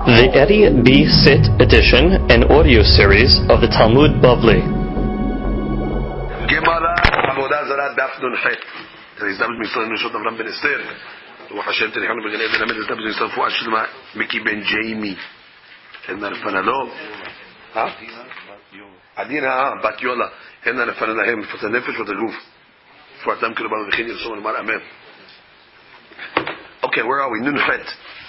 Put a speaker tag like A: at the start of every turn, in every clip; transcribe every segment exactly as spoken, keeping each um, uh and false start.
A: The Eddie B. Sit edition and audio series of the Talmud Bavli.
B: Gemara Avodah Zarah Daf Nun Het. הזדמנות מישראל נשות אברהם בן אסתר. רוח השם תניחנו בגן עדן למד הזדמנות מישראל פועל שלמה מיקי בן ג'יימי. הנה לפנה לו. אה? עדינה בת יולה. הנה לפנה להם מפת הנפש ואת הגוף. פועלתם כאילו במה וכין ירסום למעל אמן. Okay, where are we? Nun Het.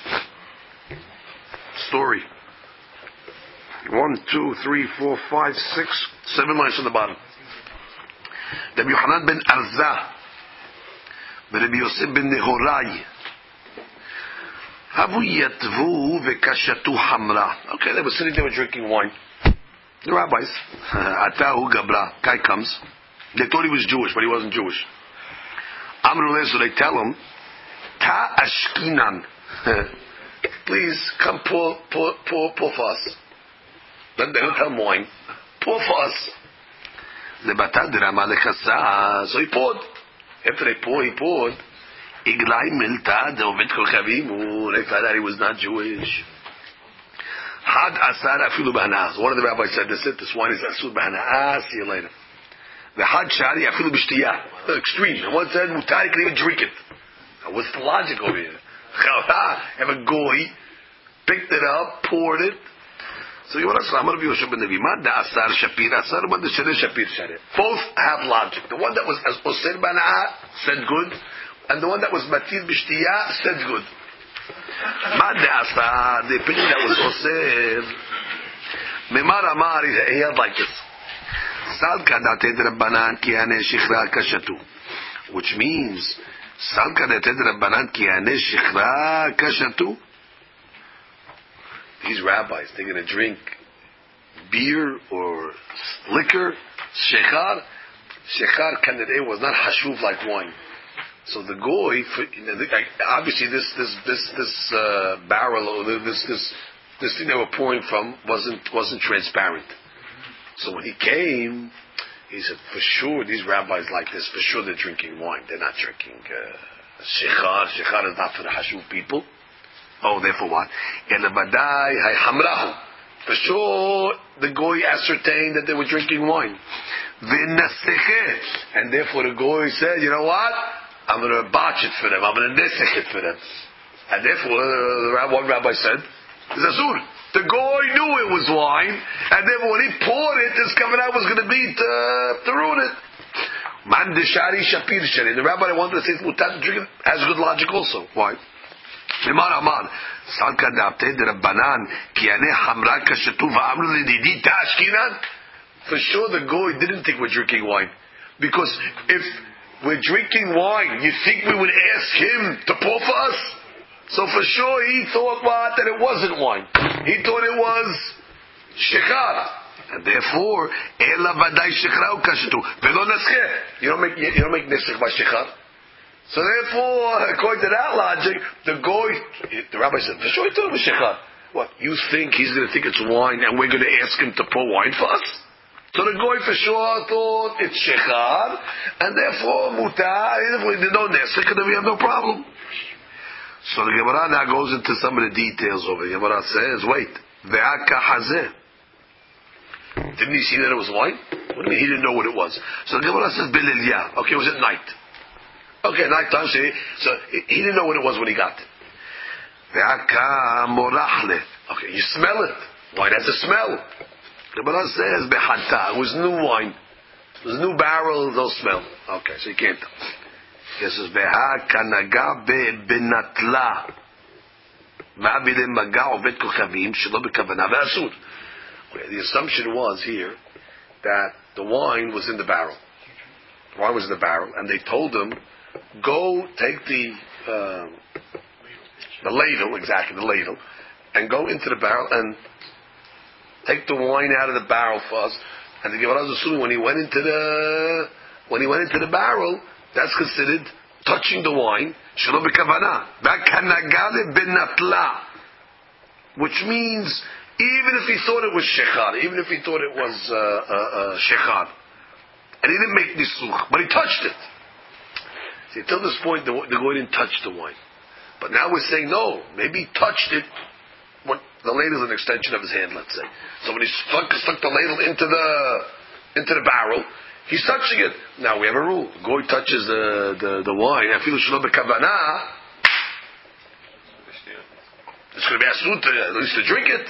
B: Story. One, two, three, four, five, six, seven lines on the bottom. Rabbi Yochanan ben Arza, Rabbi Yosef ben Nehorai, Havu yatvu vekashatu hamra. Okay, they were sitting there drinking wine. The rabbis. Atahu gabra. Guy comes. They thought he was Jewish, but he wasn't Jewish. Amru, so they tell him, Ta ashkinan. Please come pour, pour, pour, pour for us. Then they don't tell him wine. Pour for us. So he poured. After they poured, he poured. They found out he was not Jewish. Had asar afilu b'hana'ah. One of the rabbis said, this, this wine is asur b'hana'ah. See you later. The had shari afilu b'shtiyah. Extreme. And one said, mutar, you can even drink it. What's the logic over here? Have a goy, picked it up, poured it. So you want to say, both have logic. The one that was as osir bana'ah said good, and the one that was matir b'shtiyah said good. The opinion that was osir, memar amar, he had like this. Which means, these rabbis, they're going to drink beer or liquor. Shechar, Shechar kanedeh was not hashuv like wine. So the goy, obviously, this this this this uh, barrel or this this this thing they were pouring from wasn't wasn't transparent. So when he came, he said, for sure, these rabbis like this. For sure, they're drinking wine. They're not drinking uh, shechar. Shechar is not for the hashuv people. Oh, therefore what? For sure, the goy ascertained that they were drinking wine. And therefore the goy said, you know what? I'm going to botch it for them. I'm going to nesech it for them. And therefore, uh, one rabbi said, it's asur. The goy knew it was wine, and therefore when he poured it, his kavanah was going to be to, to ruin it. Man deshari shapir shari. The rabbi that wanted to say mutar to drink it has good logic also. Why? Memar amar salka da'aptei d'Rabbanan ki yaneh hamra kashetu va'amru lididi ta'ashkinan. For sure the goy didn't think we're drinking wine, because if we're drinking wine, you think we would ask him to pour for us? So for sure he thought what? That it wasn't wine. He thought it was shechar. And therefore, ela vadai shechar kashetu velo nascheh. You don't make you don't make nesech by shechar. So therefore, according to that logic, the goy, the rabbi said, for sure he thought it was shechar. What? You think he's going to think it's wine, and we're going to ask him to pour wine for us? So the goy for sure thought it's shechar, and therefore mutar. Therefore, he did no nesech, and then we have no problem. So the Gemara now goes into some of the details over here. The Gemara says, wait, ve'aka hazeh. Didn't he see that it was wine? What do you mean he didn't know what it was? So the Gemara says, bililya. Okay, it was at night. Okay, night time, see? So he didn't know what it was when he got it. Ve'aka morachle. Okay, you smell it. Wine has a smell. The Gemara says, be'hata. It was new wine. It was a new barrel, no smell. Okay, so you can't tell. This is beha kanaga benatla. Ma'abile maga ovet kochavim shelo bekavana ve'asur. The assumption was here that the wine was in the barrel. The wine was in the barrel, and they told him, go take the uh, the ladle, exactly the ladle, and go into the barrel and take the wine out of the barrel for us. And the Gemara is assuming when he went into the when he went into the barrel, that's considered touching the wine, shelo b'kavana. B'kanagale benatla, which means even if he thought it was shechar, even if he thought it was uh, uh, uh, shechar, and he didn't make nisuch, but he touched it. See, till this point, the, the guy didn't touch the wine, but now we're saying no. Maybe he touched it when, The ladle is an extension of his hand, let's say. So when he stuck, stuck the ladle into the into the barrel, he's touching it. Now we have a rule: Goy touches the the, the wine. Afilu shelo b'kavanah. It's going to be asur to at least to drink it.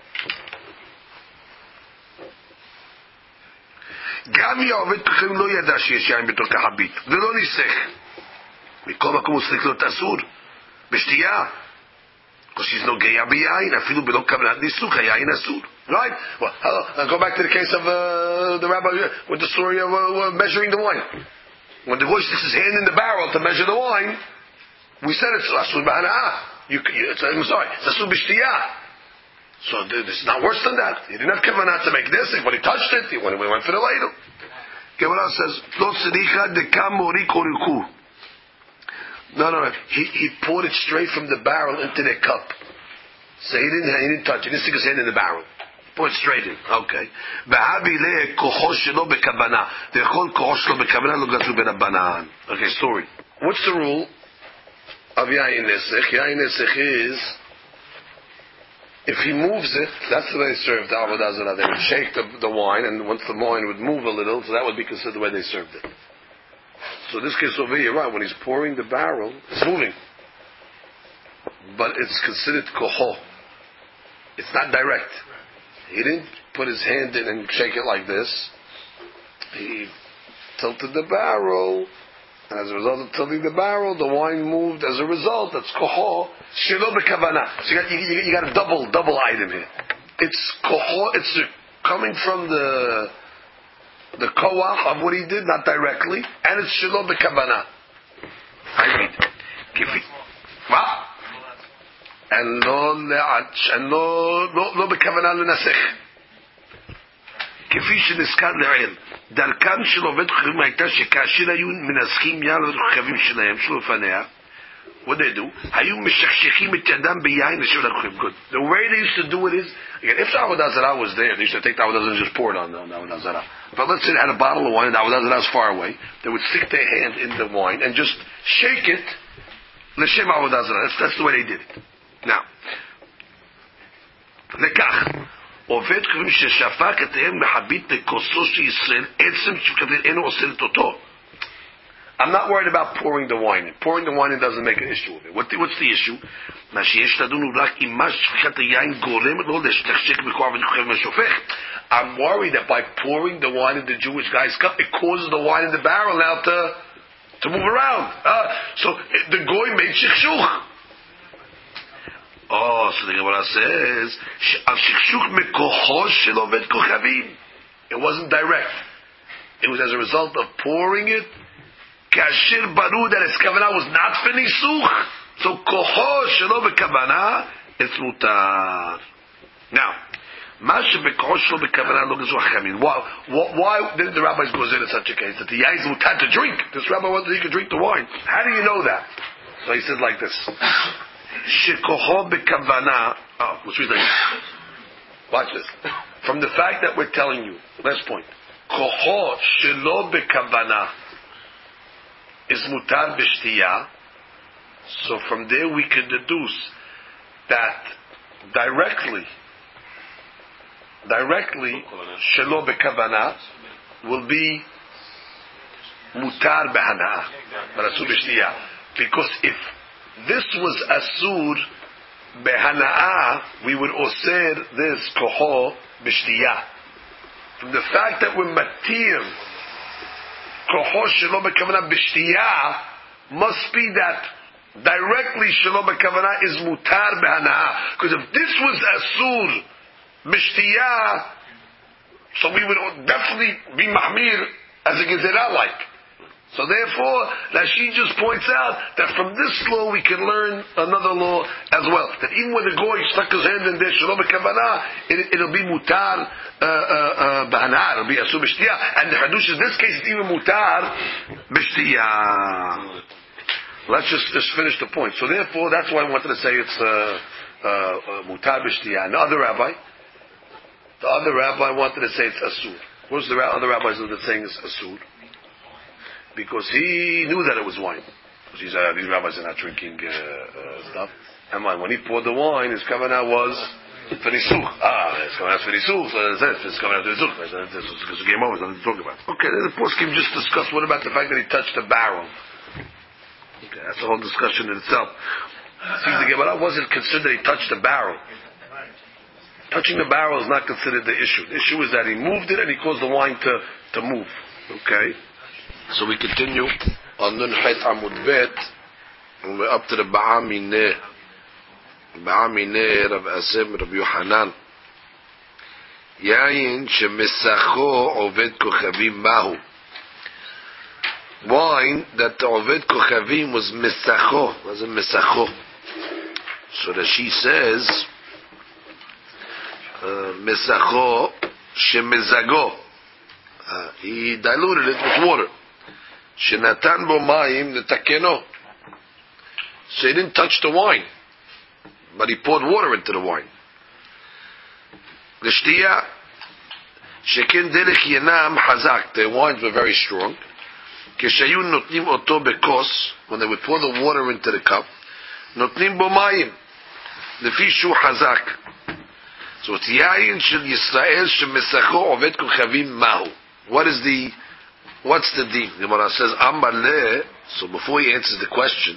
B: גם יעובד ככם לא ידע שיש יין בתוך החבית ולא ניסך מכל מקום הוא צריך להיות אסור בשתייה because she's no גאה ביין אפילו בלא כוונת ניסוך היין אסור. Right? Well, I'll go back to the case of uh, the rabbi with the story of uh, measuring the wine. When the goy sticks his hand in the barrel to measure the wine, we said it's asur b'hana'ah. You, you, it's, I'm sorry, it's asur b'shtiyah. So it's not worse than that. He didn't have kavanah to make this. When he touched it, he went, he went for the ladle. Gemara says, "Lo tzricha dekam morik oriku." No, no, no. He he poured it straight from the barrel into the cup. So he didn't he didn't touch it. He didn't stick his hand in the barrel. Pour it straight in. Okay. V'habi le kocho shelo bekavanah. V'chol kocho shelo bekavanah lo gazru berabanan. Okay, story. What's the rule of yayin nesech? Yayin nesech is, if he moves it, that's the way they served the avodah zarah. They would shake the, the wine, and once the wine would move a little, so that would be considered the way they served it. So in this case over here, right, when he's pouring the barrel, it's moving. But it's considered koho. It's not direct. He didn't put his hand in and shake it like this. He tilted the barrel, and as a result of tilting the barrel, the wine moved as a result. That's koho. Shelo b'kavanah. So you got, you, you, you got a double, double item here. It's koho, it's coming from the, the koach of what he did, not directly, and it's shelo b'kavanah. I read. What? And lo le'ach, and lo, lo, lo b'kavanah l'nasech. כפי שנזכר לעיל, דרכם של עובד חכמים הייתה שכאשר היו מנסחים יד לחכמים שלהם, שלו לפניה, what they do, היו משכשכים את ידם ביין לשבת לחכמים. Good. The way they used to do it is, again, if the avodah zarah was there, they used to take the avodah zarah and just pour it on the avodah zarah. But let's say they had a bottle of wine and the avodah zarah is far away, they would stick their hand in the wine and just shake it, l'shem avodah zarah. That's, that's the way they did it. Now, lekach, עובד כיוון ששפק את הם מחבית לכוסו של ישראל עצם שכתב אינו עושה את אותו. I'm not worried about pouring the wine in. Pouring the wine in doesn't make an issue of it. What the, what's the issue? מה שיש לדון הוא רק אם מה שפכת היין גורם לו להשתכשך בכוח ונכחב מהשופך. I'm worried that by pouring the wine in the Jewish guy's cup, it causes the wine in the barrel now to to move around. Uh, so the goy made shikshuk. Oh, so the Gemara says, it wasn't direct. It was as a result of pouring it. Kashir baru that his kavanah was not for nisuch. So koho shelo bekavanah, it's mutar. Now, mashe bekoho shelo bekavanah lo gezu hachamim. Why? Why didn't the rabbis go in such a case that the yain is mutar to drink? This rabbi wanted he could drink the wine. How do you know that? So he says like this. Shekoho bekavana. Oh, which means like, watch this. From the fact that we're telling you, last point, koho shelo bekavana is mutar b'shtiyah. So from there we can deduce that directly, directly shelo bekavana will be mutar b'hana'ah, but asur b'shtiyah. Because if this was asur behana'ah, we would osir this koho b'shtiyah. From the fact that we're matir koho shelo b'kavanah b'shtiyah, must be that directly shelo b'kavanah is mutar behana'ah. Because if this was asur b'shtiyah, so we would definitely be mahmir as a gezerah like. So therefore, Rashi just points out that from this law we can learn another law as well. That even when the goy stuck his hand in there, shalom b'kavanah, it, it'll be mutar b'hana'ah, it'll be asur b'shtiyah. And the hadush in this case is even mutar b'shtiyah. Let's just, just finish the point. So therefore, that's why I wanted to say it's mutar uh, uh, b'shtiyah. And the other rabbi, the other rabbi wanted to say it's asur. What's the other rabbis that are saying it's asur? Because he knew that it was wine. Because these, uh, these rabbis are not drinking uh, uh, stuff. And when he poured the wine, his kavanah was For Nisuch. Ah, it's coming out for Nisuch. So that's it's coming out for Nisuch. Because the game over, there's nothing to talk about. Okay, then the poskim just discussed what about the fact that he touched the barrel. Okay, that's a whole discussion in itself. See, the Gemara wasn't considered that he touched the barrel. Touching the barrel is not considered the issue. The issue is that he moved it and he caused the wine to, to move. Okay? So we continue on Nun Het Amud Bet, and we're up to the Ba'amineh. Ba'amineh, Rav Asem, Rav Yohanan. Yayin shemesacho oved kochavim mahu. Wine that the oved kochavim was mesacho, wasn't mesacho. So that she says, mesacho shemezago. He diluted it with water. Shenatan bo mayim netakeno. So he didn't touch the wine, but he poured water into the wine. L'shtiya shekin derech yenam hazak. The wines were very strong. Keshayu notnim oto bekos. When they would pour the water into the cup, notnim bo mayim lefi shu hazak. So it's yayin shel Yisrael shemesacho oved kochavim mahu. What is the, what's the deal? The Gemara says, Amar le, so before he answers the question,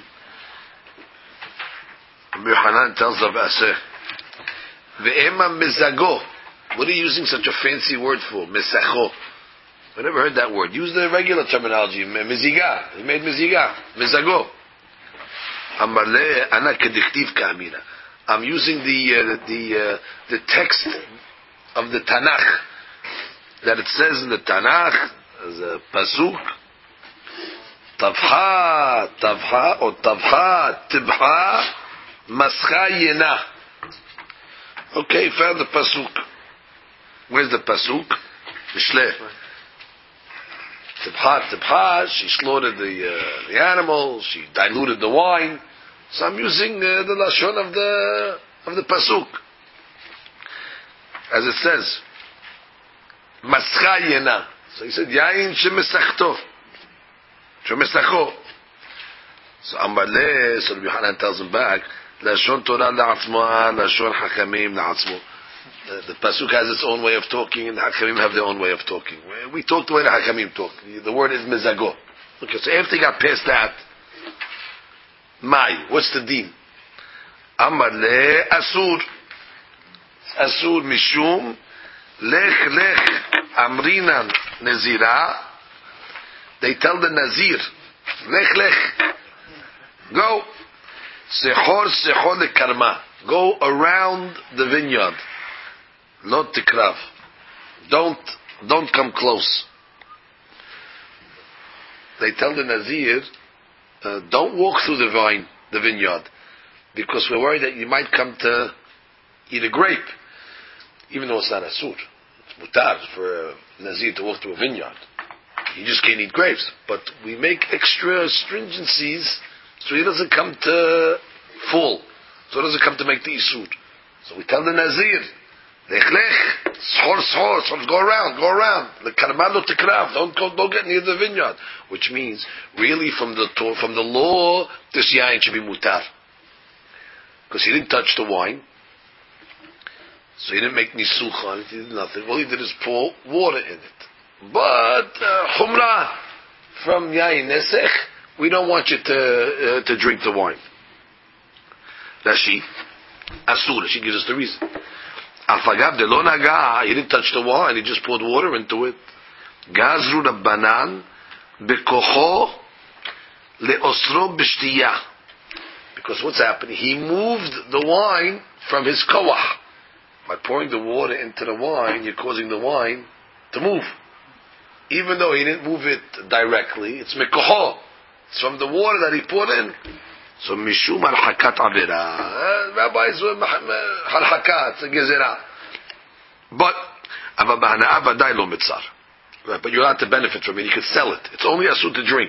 B: Rabbi Yohanan tells Rav Aseh, Ve'ema mezago. What are you using such a fancy word for? Mesacho. I never heard that word. Use the regular terminology. Meziga. He made meziga. Mezago. Amar le, ana kedichtiv ka'amina. I'm using the, uh, the, uh, the text of the Tanakh, that it says in the Tanakh, as a pasuk, Tavcha, Tavcha, or Tavcha, Tibcha, Mascha Yena. Okay, found the pasuk. Where's the pasuk? Mishleh. Tibcha, Tibcha, she slaughtered the, uh, the animal, she diluted the wine. So I'm using uh, the lashon of the of the pasuk, as it says. Mascha yena. So he said, Yain shemesachto. Shemesacho. So Amar le, so Rabbi Yohanan tells him back, Lashon Torah la'atzma, Lashon Hakamim la'atzmo. The pasuk has its own way of talking, and the Hakamim have their own way of talking. We talk the way the Hakamim talk. The word is mezago. Okay, so after he got past that, Mai, what's the deen? Amar le, Asur. Asur mishum, Lech lech amrinan nazira. They tell the nazir, lech lech, go, sechor sechor lekarma, go around the vineyard, not tikrav. Don't don't come close. They tell the nazir, uh, don't walk through the vine, the vineyard, because we're worried that you might come to eat a grape. Even though it's not asur, it's mutar for a nazir to walk through a vineyard. You just can't eat grapes. But we make extra stringencies so he doesn't come to fall. So he doesn't come to make the isur. So we tell the nazir, lech lech, schor schor, schor, go around, go around. The karma lo tikrav, don't go, don't get near the vineyard. Which means, really, from the from the law, this yain should be mutar, because he didn't touch the wine. So he didn't make nisuch on it, he did nothing. All he did is pour water in it. But, chumrah, uh, from yayin nesech, we don't want you to uh, to drink the wine. Rashi, asur, Rashi gives us the reason. Afagav de lo naga, he didn't touch the wine, he just poured water into it. Gazru rabbanan, bekocho, leosro b'shtiyah. Because what's happening? He moved the wine from his koach. By pouring the water into the wine, you're causing the wine to move. Even though he didn't move it directly, it's mekoho. It's from the water that he poured in. So mishum al hakat avera. Rabbis al hakat gezerah. But avabahana avadai lo mitzar. But you're allowed to benefit from it. You can sell it. It's only asur to drink.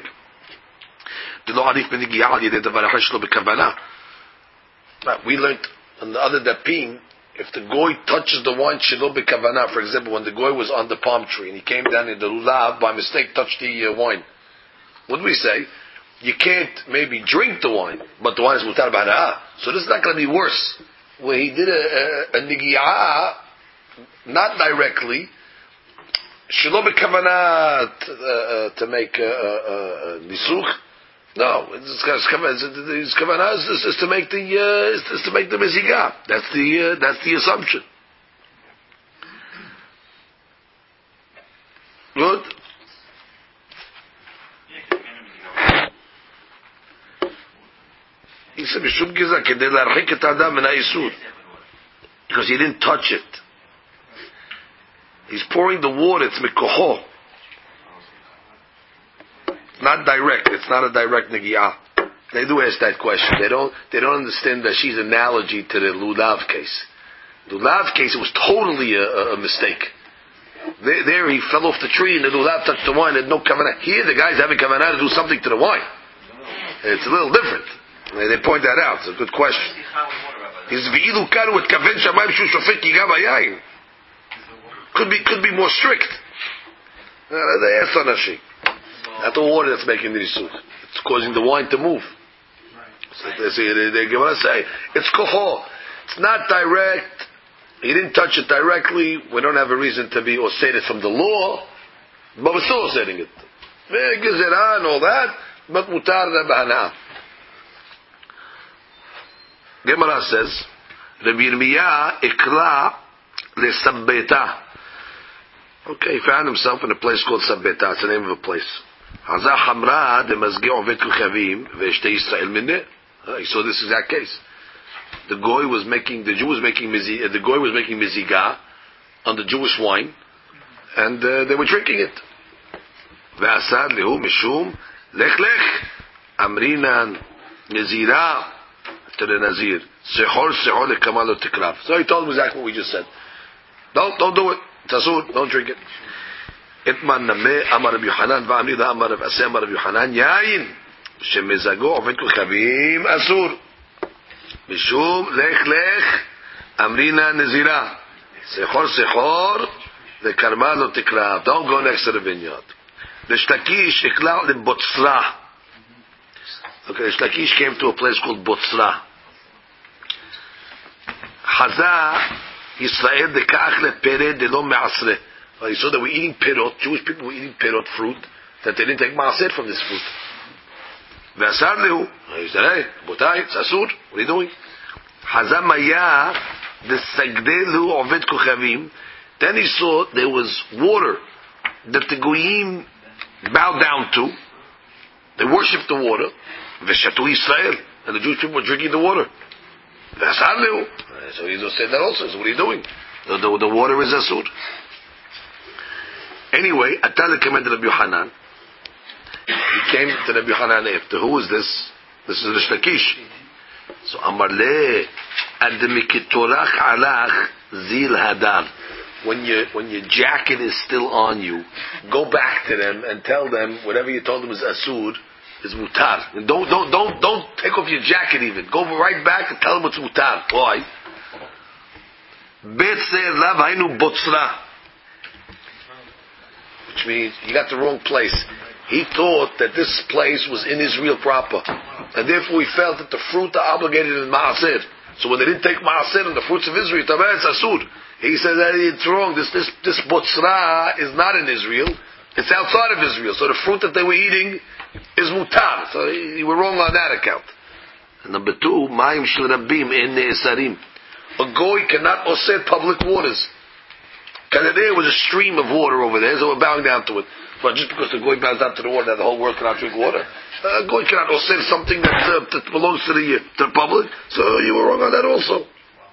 B: We learned on the other dapim, if the goy touches the wine, shelo b'kavanah. For example, when the goy was on the palm tree and he came down in the lulav, by mistake touched the uh, wine. What do we say? You can't maybe drink the wine, but the wine is mutar b'hana'ah. So this is not going to be worse. where he did a, a, a nigi'ah, not directly, shelo b'kavanah uh, to make a, a, a nisuch. No, his kavanah is, is, is to make the uh, is, is to make the mezigah. That's the uh, that's the assumption. Good. He said mishum giza kedei larchik et adam min ha'isur, because he didn't touch it. He's pouring the water. It's mikoho. Not direct. It's not a direct negi'ah. They do ask that question. They don't. They don't understand that she's analogy to the lulav case. The lulav case, it was totally a, a mistake. There, there, he fell off the tree and the lulav touched the wine. Had no kavanah. Here, the guy's having kavanah to do something to the wine. It's a little different. They, they point that out. It's a good question. He's v'ilu karu et kaven shamayim shu shofek yigav hayayin. Could be could be more strict. Uh, they asked on Rashi. Not the water that's making the nisuch. It's causing the wine to move. So they say they, they give us say it's kohol. It's not direct. He didn't touch it directly. We don't have a reason to be osed it from the law, but we're still oseding it. Gezerah and all that, but mutar b'hana. Gemara says, Rabbi Yirmiyah ikra lesabbeta. Okay, he found himself in a place called Sabbeta. It's the name of a place. Hazah Hamra de Mazgi Ovet Kuchavim Ve'Shtei Yisrael Mineh. He saw this exact case. The goy was making, the Jew was making mizi, uh, the goy was making mizigah on the Jewish wine, and uh, they were drinking it. Ve'asad lehu mishum lech lech amrinan nezira to the nazir sehor sehor lekamal tikrav. So he told him exactly what we just said. Don't don't do it. Tasud, don't drink it. Itman nameh amar Rabbi Yochanan va'amri da amar Rav Aseh amar Rabbi Yochanan yayin shemizago ovet kuchavim asur mishum lech lech amrina nezira sechor sechor lekarma lo tikrav. Don't go next to the vineyard. The Shtakish ikla leBotzra. Okay, the Shtakish came to a place called Botzra. Hazah Yisrael de kach le pere de lo me'asre. He saw that we're eating pirot. Jewish people were eating pirot fruit that they didn't take maaser from this fruit. Ve'asar lehu. He said, "Hey, botai, it's asur. What are you doing?" Hazam maya de sagdelu ovet kuchavim. Then he saw there was water that the goyim bowed down to. They worshipped the water. Ve'shatu Yisrael, and the Jewish people were drinking the water. Ve'asar lehu. So he said that also. So what are you doing? The, the, the water is asur. Anyway, Atal came to Rabbi Yochanan. He came to Rabbi Yochanan after. Who is this? This is the Shtakish. So Amar le admikitorach alach zil hadar. When your when your jacket is still on you, go back to them and tell them whatever you told them is asur is mutar. And don't don't don't don't take off your jacket even. Go right back and tell them it's mutar. Why? Bet seir lav hainu botzra. Which means he got the wrong place. He thought that this place was in Israel proper, and therefore he felt that the fruit are obligated in Maaser. So when they didn't take Maaser and the fruits of Israel, it's asur. He said that it's wrong. This this this botzra is not in Israel; it's outside of Israel. So the fruit that they were eating is mutar. So he, he were wrong on that account. And number two, ma'im shel rabim en ne'esarim. A goy cannot osir public waters. Because there was a stream of water over there, so we're bowing down to it. But just because the goy bows down to the water, the whole world cannot drink water. A goy cannot osir something that, uh, that belongs to the to the public. So you were wrong on that also.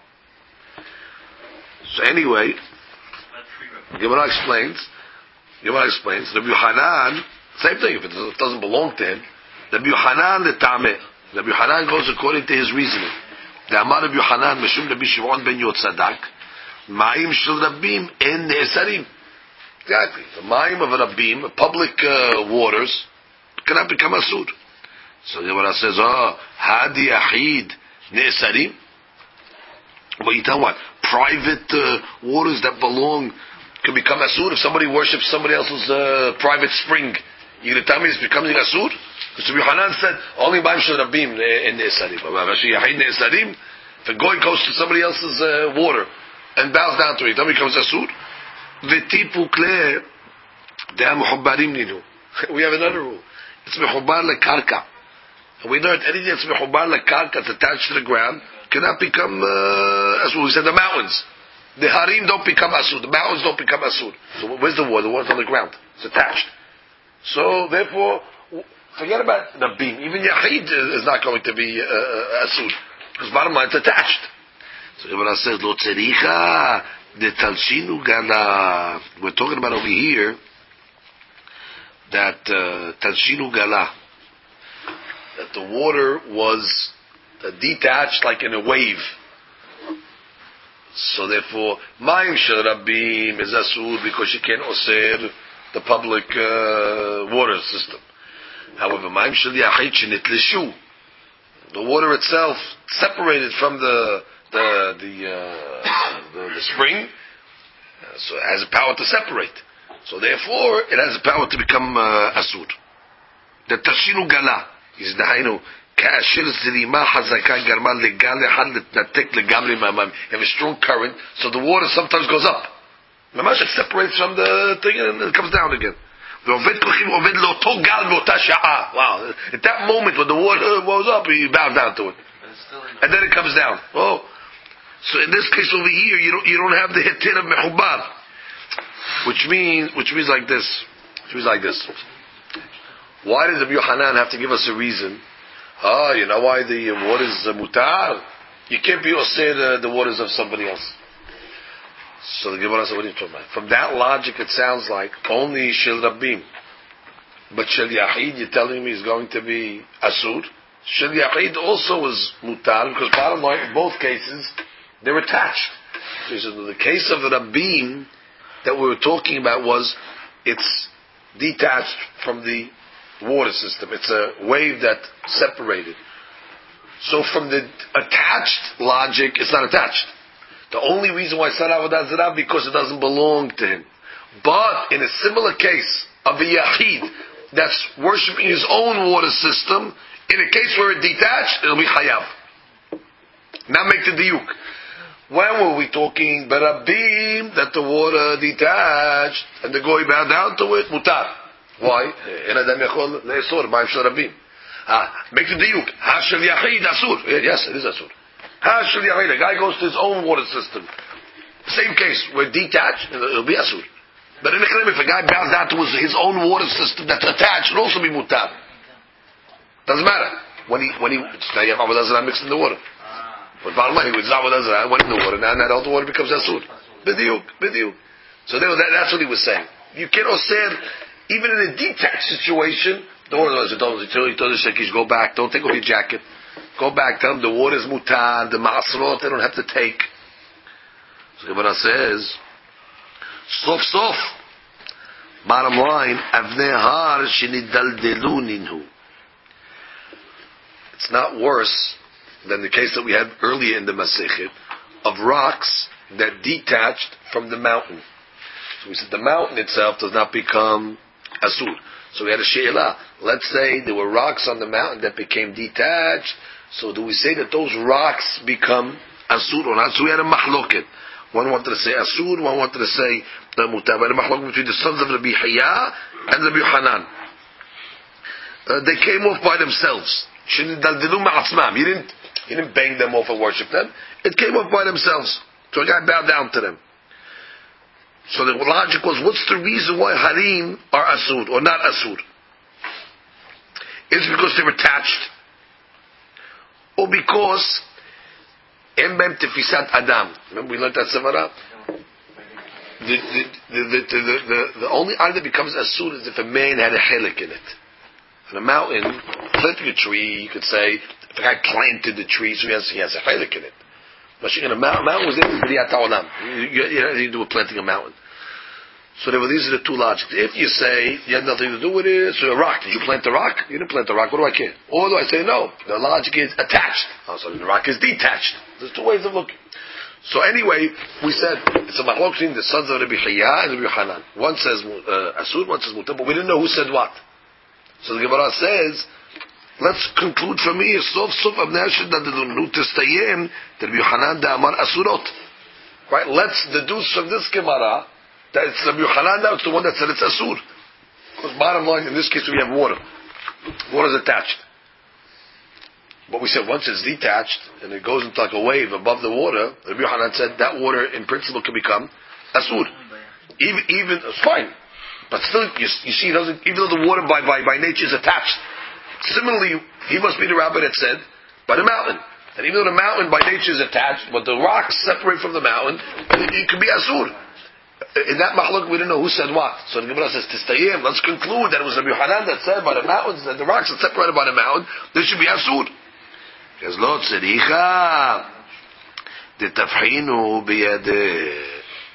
B: So anyway, Gemara explains. Gemara explains. Rabbi Yochanan, same thing. If it doesn't belong to him, Rabbi Yochanan the tameh. Rabbi Yochanan goes according to his reasoning. The Amar Rabbi Yochanan meshum Rabbi Shimon ben Yotzadak. Ma'im shel Rabbim en ne'esarim. Exactly. The ma'im of Rabbim, public uh, waters, cannot become asur. So the Gemara says, "Oh, hadi ahid ne'esarim." Well, you tell what? Private uh, waters that belong can become asur if somebody worships somebody else's uh, private spring. You gonna tell me it's becoming asur? Because Rabbi Hanan said only ma'im shel Rabbim en ne'esarim. But Rashi ahid ne'esarim. If a goy goes to somebody else's uh, water and bows down to it, then becomes asur. V'tipu kleh de'am mechubarim ninu. We have another rule. It's mechubar lekarka. And we learned anything that's mechubar lekarka, it's attached to the ground, cannot become uh, asur. We said the mountains. The harim don't become asur. The mountains don't become asur. So where's the water? The water's on the ground. It's attached. So therefore, forget about the beam. Even yachid is not going to be uh, asur. Because bottom line, it's attached. So Gemara says, Lo tzericha de talshinu gala. We're talking about over here that uh, talshinu gala, that the water was uh, detached like in a wave. So therefore, Mayim shel Rabbim is asur because you can't osir the public uh, water system. However, Mayim shel Yachid shenitlishu, the water itself separated from the the the, uh, the, the spring, uh, so it has a power to separate. So therefore, it has the power to become uh, asur. The tashinu gala is the hainu. כאשר זרימה חזקה גרמה לגל אחד להתנתק לגמרי מהמים. You have a strong current, so the water sometimes goes up. ממש it separates from the thing and it comes down again. ועובד כוחים עובד לאותו גל באותה שעה. Wow. At that moment when the water goes up, he bows down to it. And then it comes down. Oh. So in this case over here, you don't, you don't have the hitir of mechubar. Which means, which means like this. Which means like this. Why does Rabbi Yochanan have to give us a reason? Ah, you know why the water is uh, mutar? You can't be osir uh, the waters of somebody else. So the Gemara said, what are you talking about? From that logic, it sounds like only shel rabbim. But shel yachid, you're telling me is going to be asur. Shel yachid also is mutar, because bottom line, in both cases, they're attached. So he said, the case of the rabbim that we were talking about was, it's detached from the water system. It's a wave that separated. So from the attached logic, it's not attached. The only reason why it's not avodah zarah because it doesn't belong to him. But in a similar case of a yachid that's worshiping his own water system, in a case where it's detached, it'll be chayav. Now make the diuk. When were we talking berabim that the water detached and the goy bow down to it? Mutar. Why? En adam yachol le'esor ma'im shel rabbim. Ah, make the diuk. Ha shel yachid asur. Yes, it is asur. Ha shel yachid. The guy goes to his own water system. Same case. We're detached. It'll be asur. But in the if a guy bows down to his, his own water system that's attached, it'll also be mutar. Doesn't matter. When he when he now you have avodah zarah mixed in the water. But bottom line, he was avodah zarah, went in the water. Now that all the water becomes asur. B'diuk, b'diuk. So they, that, that's what he was saying. You cannot say. Even in a detached situation, the water he told the shekish, go back, don't take off your jacket. Go back, tell them the water is mutar, the ma'asrot, they don't have to take. So the Gemara says, sof sof, bottom line, avnei har shenidaldelu ninhu. It's not worse than the case that we had earlier in the Masechet, of rocks that detached from the mountain. So we said the mountain itself does not become asur. So we had a she'elah. Let's say there were rocks on the mountain that became detached. So do we say that those rocks become asur or not? So we had a mahloket. One wanted to say asur, one wanted to say uh, mutar. We had a mahloket between the sons of Rabbi Haya and Rabbi Yochanan. Uh, they came off by themselves. You didn't, you didn't bang them off and worship them. It came off by themselves. So a guy bowed down to them. So the logic was, what's the reason why harim are asur or not asur? Is it because they're attached? Or because embem tefisat adam? Remember we learned that Samara? The, the, the, the, the, the, the only item that becomes asur is if a man had a chelik in it. On a mountain, planting a tree, you could say, if a guy planted the tree, so he has, he has a chelik in it. A mountain, mountain was there in B'riyat HaOlam. You, you had to do with planting a mountain. So there were, these are the two logics. If you say you had nothing to do with it, so a rock. Did you plant the rock? You didn't plant the rock. What do I care? Or do I say no? The logic is attached. Oh, so the rock is detached. There's two ways of looking. So anyway, we said it's a machlok between the sons of Rabbi Chaya and Rabbi Yochanan. One says uh, asur, one says mutar, but we didn't know who said what. So the Gemara says, let's conclude from here. Sof sof abnashid dadunu testayem that Rabbi Yochanan da amar asurot. Right? Let's deduce from this Gemara that it's Rabbi Yochanan now, it's the one that said it's asur. Because bottom line, in this case, we have water. Water is attached. But we said once it's detached and it goes into like a wave above the water, Rabbi Yochanan said that water in principle can become asur. Even, even, it's fine. But still, you, you see, it doesn't, even though the water by, by, by nature is attached. Similarly, he must be the rabbi that said, by the mountain. And even though the mountain by nature is attached, but the rocks separate from the mountain, it, it could be asur. In that machlok, we don't know who said what. So the Gemara says, Tistayim, let's conclude that it was Rabbi Yochanan that said by the mountains, that the rocks are separated by the mountain, this should be asur. Because lo tzericha detavchinu biyadeh.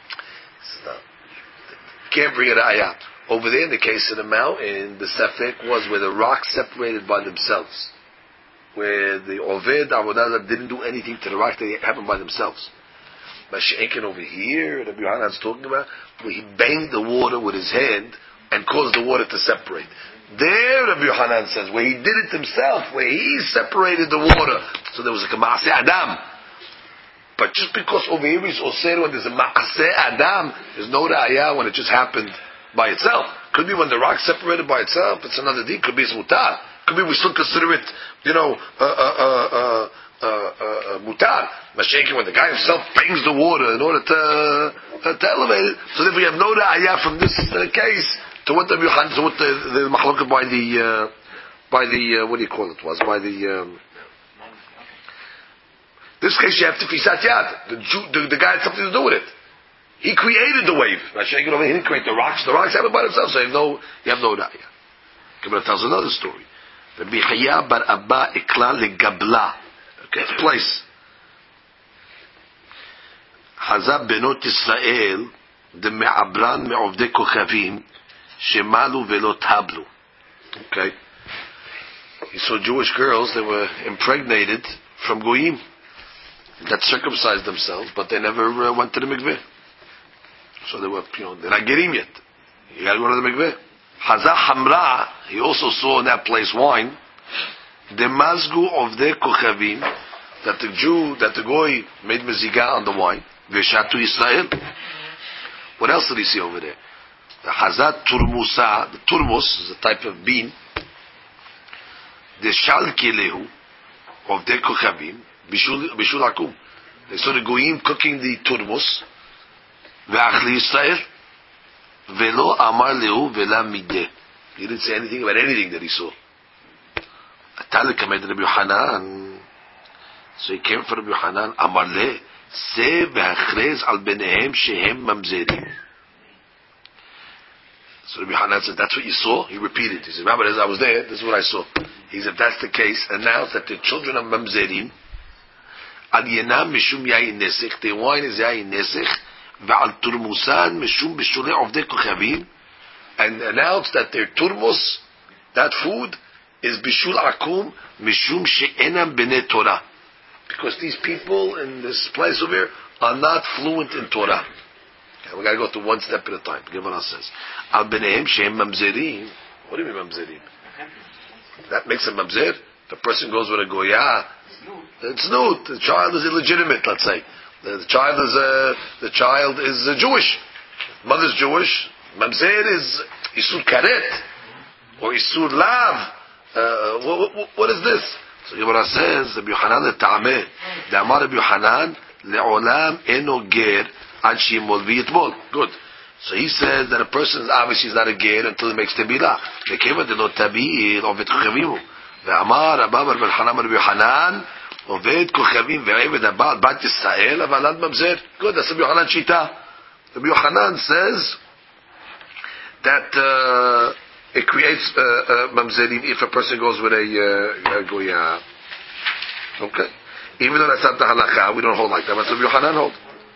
B: Can't bring it ayah. Over there, in the case of the mountain, the safek was where the rocks separated by themselves, where the oved avodah didn't do anything to the rocks; they happened by themselves. But she'enken over here, Rabbi Yohanan's talking about, where he banged the water with his hand and caused the water to separate. There, Rabbi Yochanan says, where he did it himself, where he separated the water. So there was a ma'aseh adam. But just because over here is osir when there's a ma'aseh adam, there's no ra'ayah when it just happened by itself. Could be when the rock separated by itself, it's another thing. Could be it's mutar. Could be we still consider it, you know, uh, uh, uh, uh, uh, uh, mutar. Mashaking when the guy himself bangs the water in order to, uh, to elevate it. So if we have no ra'ayah from this uh, case, to what the to what the, the machlokah by the uh, by the uh, what do you call it was by the um, this case you have to fisat yad. The, the the guy had something to do with it. He created the wave. He didn't create the rocks. The rocks happen by themselves. So you have no you have no raya. Gemara tells another story. Rabbi Chaya bar Abba ikla legabla. Okay, place. Hazab benot Israel de me'abran me'ovdei kochavim. Shemalu velo tablu. Okay. He saw Jewish girls that were impregnated from goyim that circumcised themselves, but they never uh, went to the mikveh. So they were, you know, they're not getting yet. You got to go to the mikveh. Hazah Hamra. He also saw in that place wine. Demazgu of their kochavim, that the Jew, that the goy made mezigah on the wine. Veshatu Israel. What else did he see over there? The Hazat Turmusa, the Turmus is a type of bean. The Shalkilehu of the Kochavim, Bishul Akum. They saw the Goyim cooking the Turmus. Ve'achli Yisrael. Velo Amar Lehu Vela Mideh. He didn't say anything about anything that he saw. Atalik Kamed Rabbi Yochanan. So he came for Rabbi Yochanan. Amar Le. Se ve'achrez al benehem shehem mamzerim. So Rabbi Yochanan said, that's what you saw? He repeated. He said, Rabbi, as I was there, this is what I saw. He said, if that's the case, announce that the children of Mamzerim, al yenam mishum yayin nesech, their wine is yayin nesech, va'al turmusan mishum bishulei ovdei kochavim, and announce that their turmus, that food, is bishul akum mishum she'enam b'nei Torah. Because these people in this place over here are not fluent in Torah. We got to go to one step at a time. Gemara says, "Al benehem shehem mamzerim." What do you mean mamzerim? That makes a mamzer. The person goes with a goya. It's new. The child is illegitimate. Let's say the child is a the child is a Jewish. Mother's Jewish. Mamzer is isur karet or isur lav. Uh, what, what, what is this? So Gemara says, "Rabbi Yochanan the Ta'ameh, the Amar Rabbi Yochanan le'olam eno ger." Good. So he says that a person is obviously not a ger until he makes tebilah. Lekeva de lo tabil oved kochavim. Ve'amar Abba bar Yochanan bar Yochanan oved kochavim ve'eved abad bat Yisrael avalad mamzer. Good. That's Rabbi Yochanan shita. Rabbi Yochanan says that uh, it creates uh, uh, mamzerim if a person goes with a, uh, a goya. Okay. Even though that's not the halakha, we don't hold like that. But Rabbi Yochanan hold.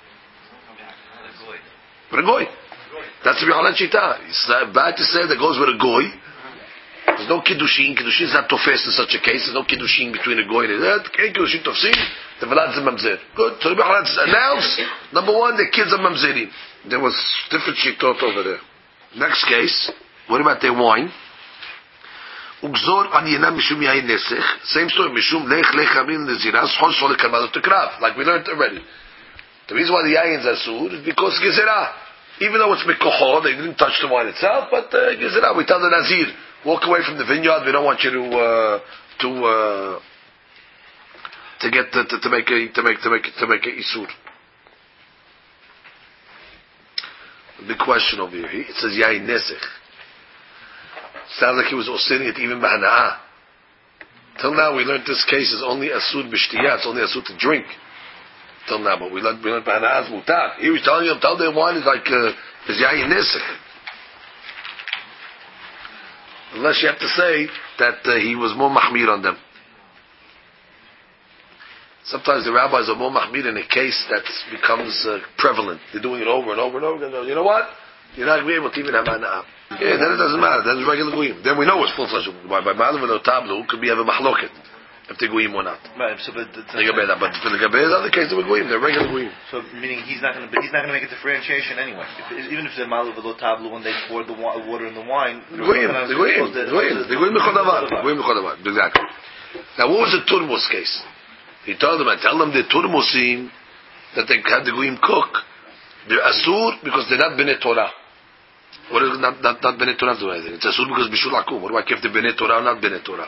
B: With a goy. That's Rabbi Yochanan shita. It's bad to say that goes with a goy. There's no kiddushin. Kiddushin is not tofes in such a case. There's no kiddushin between a goy and a kiddushin tofsin. The velad is mamzer. Good. So Rabbi Yochanan says, announce, number one, the kids are mamzerim. There was different shitot over there. Next case, what about their wine? Ugzor an yenam mishum yayin nesech. Same story. Mishum lech lech havin leziras chol shol lekarmadot tekrav. Like we learned already. The reason why the yayin is asur is because gezerah. Even though it's mikocho, they didn't touch the wine itself, but uh, gezerah. We tell the nazir, walk away from the vineyard. We don't want you to uh, to uh, to get to, to, to make a to make to make to make a isur. Big question over here. It says yayin nesech. Sounds like he was osir it even b'hana'ah. Till now we learned this case is only asur b'shtiyah. It's only asur to drink. Till now, but we learned we learned b'hana'ah mutar. He was telling you, tell them wine is like uh, is yayin nesech. Unless you have to say that uh, he was more mahmir on them. Sometimes the rabbis are more mahmir in a case that becomes uh, prevalent. They're doing it over and over and over again. You know what? You're not going to be able to even have hana'ah. Yeah, then it doesn't matter. That's regular goyim. Then we know it's full flesh. By by ma'alav and tablu could be have a mahloket if they're goyim or not.
C: Right. So, but, but
B: for the gabay, the other case they were goyim. They're regular goyim.
C: So, meaning he's not going to he's not going to make a differentiation anyway. If, even if the ma'alav and tablu when they poured the wa- water in the wine,
B: goyim, the goyim, the goyim, the goyim mechodavar, goyim mechodavar. Exactly. Now, what was the turmos case? He told them, I tell them the turmosim that they had the goyim cook. They're asur because they're not bnei Torah. What is not not not bnei Torah do anything? It's asur because bishul akum. What do I care if they're bnei Torah or not bnei Torah?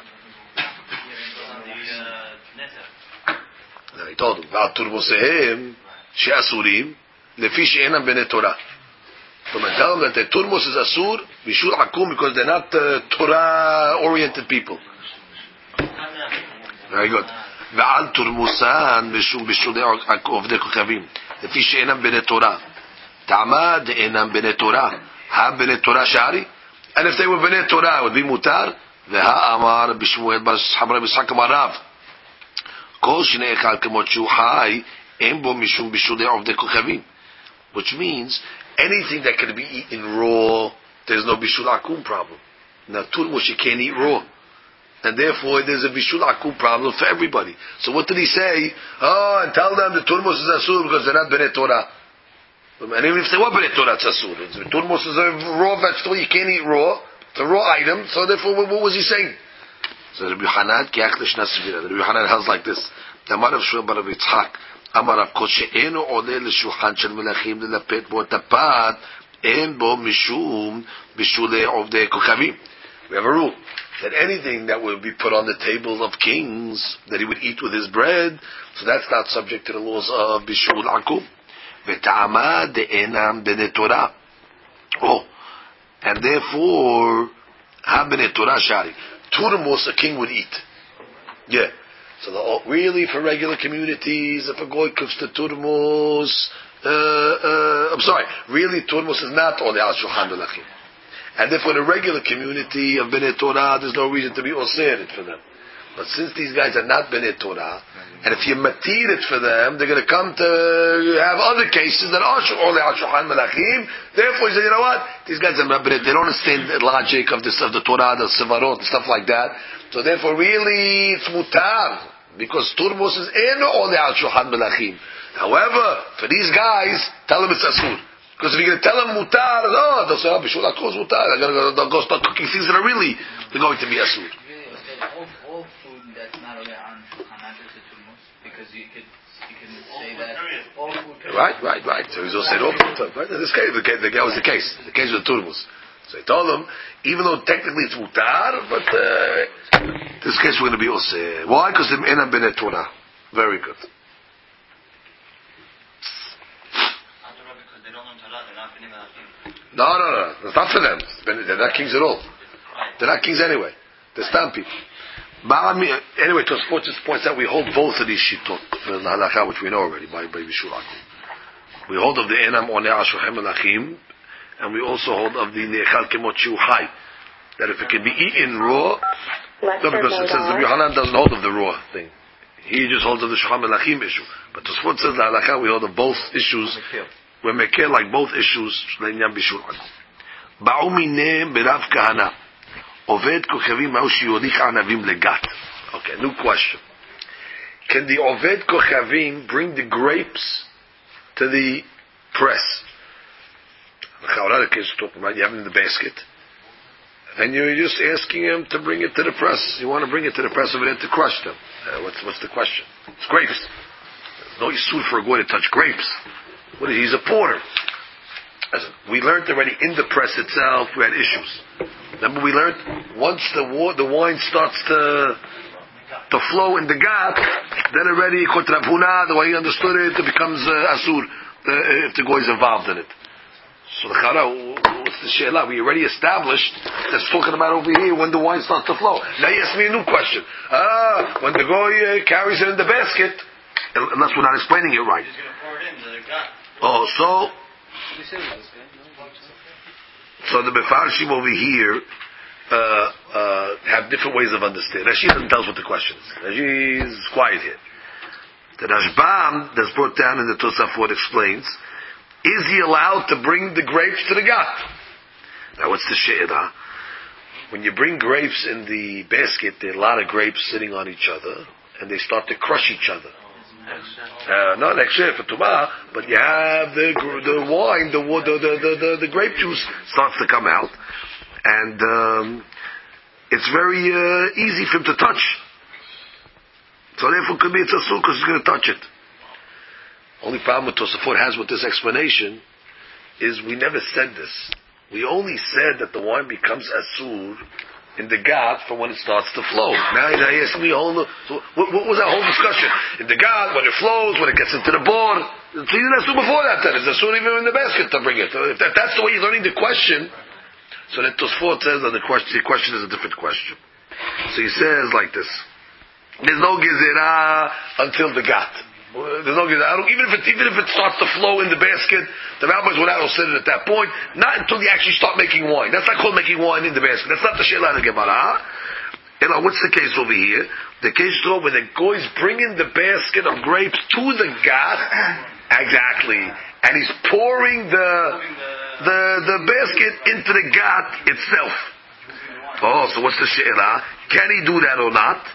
B: Now he told them, "Va'al turmosehem she'asurim lefi she'enam bnei Torah." So I tell them that the turmos is asur bishul akum because they're not uh, Torah-oriented people. Very good. ועל תורמוסן משום בשולי עובדי כוכבים לפי שאינם בני תורה תעמד אינם בני תורה הבני תורה שערי and if they were בני תורה it would be מותר והאמר בשמואל חמרי משחק אמריו כל שני אחד כמות שהוא חי אין בו משום בשולי עובדי כוכבים which means anything that can be eaten raw there's no bishul akum problem. Now turmos you can't eat raw and therefore there's a bishul akum problem for everybody. So what did he say? Oh, and tell them the turmos is asur because they're not bnei Torah. And even if they were bnei Torah, it's asur. The turmos is a raw vegetable, you can't eat raw. It's a raw item, so therefore what, what was he saying? So Rabbi Yochanan, kiach l'shna svira. Rabbi Yochanan has like this. Amar Rav Shmuel bar Rav Yitzchak, Amar Rav Kol she'enu oleh l'shulchan shel melachim l'lapet bo tapat, en bo mishum bishulei ovdei kochavim. We have a rule that anything that would be put on the table of kings that he would eat with his bread, so that's not subject to the laws of bishul akum. V'ta'ama de'enam b'nei Torah. Oh, and therefore, ha b'nei Torah shari. Turmos a king would eat. Yeah. So the, really for regular communities, if a goy cooks the turmos, uh, uh, I'm sorry, really turmos is not only al shulchan melachim. And therefore, in a regular community of Bnei Torah, there's no reason to be osir it for them. But since these guys are not Bnei Torah, and if you matir it for them, they're going to come to have other cases that are only al shulchan melachim. Therefore, he said, you know what? These guys are not Bnei. They don't understand the logic of this of the Torah, the sevarot, and stuff like that. So therefore, really, it's mutar because turmos is eno only al shulchan melachim. However, for these guys, tell them it's asur. Because if you're going to tell them mutar, oh, they'll say, oh, bishul akum is mutar. They'll go start cooking things that are really going to be asur.
D: All, all food that's not only on Shulchan is a turmos, because you could you can say that all food.
B: Right, right, right. So he's all said all food. Right? In this case, the, the guy was the case. The case was the turmos. So he told them, even though technically it's mutar, but uh, this case we're going to be oseh. Why? Because they're enam bnei Torah. Very good. No, no, no. It's not for them. They're not kings at all. They're not kings anyway. They're stam people. Anyway, Tosfot just points out we hold both of these shittot for the halakha, which we know already by by bishul akum. We hold of the enam onei al shulchan melachim, and we also hold of the ne'echal kemot shu chai. That if it can be eaten raw, no, because it says the Yohanan doesn't hold of the raw thing. He just holds of the shulchan melachim issue. But Tosfot says the halakha we hold of both issues. We're making like both issues. לעניין בישול עכו. באו מיניהם ברב כהנא. עובד כוכבים מהו שיוליך ענבים לגת. Okay, new question. Can the Oved Kochavim bring the grapes to the press? The Chaura is talking about you have it in the basket. and you're just asking him to bring it to the press. You want to bring it to the press over there to crush them. Uh, what's what's the question? It's grapes. No issue for a goy to touch grapes. What is, he's a porter. As we learned already in the press itself, we had issues. Remember we learned once the wa- the wine starts to to flow in the gat, then already according to Rav Huna, the way he understood it, it becomes uh, asur uh, if the goy is involved in it. So the chara, what's the she'ela? We already established that's talking about over here when the wine starts to flow. Now he asked me a new question. Ah, when the goy uh, carries it in the basket, unless we're not explaining it right.
C: He's going to pour it in the gat.
B: Oh, so so the Mefarshim over here uh, uh, have different ways of understanding. Rashi doesn't tell us what the question is. Rashi is quiet here. The Rashbam that's brought down in the Tosafot explains, is he allowed to bring the grapes to the gat? Now what's the she'edah? When you bring grapes in the basket, there are a lot of grapes sitting on each other, and they start to crush each other. Uh, not extra for tumah, but you have the the wine, the the the the, the, the grape juice starts to come out, and um, it's very uh, easy for him to touch. So therefore, could be it's a asur because he's going to touch it. Only problem with Tosafot has with this explanation is we never said this. We only said that the wine becomes asur in the gat for when it starts to flow. Now he asked me, whole, so what, what was that whole discussion? In the gat, when it flows, when it gets into the board. So you didn't assume before that then. It's assumed even in the basket to bring it. If that, that's the way you're learning the question, so that Tosfot says that the question, the question is a different question. So he says like this. There's no gezerah until the gat. There's no gezerah. Even if it, even if it starts to flow in the basket, the rabbis would not sit it at that point. Not until you actually start making wine. That's not called making wine in the basket. That's not the she'elah of the Gemara. You know, what's the case over here? The case is over the goy's bringing the basket of grapes to the gat. Exactly. And he's pouring the the the basket into the gat itself. Oh, so what's the she'elah? Can he do that or not?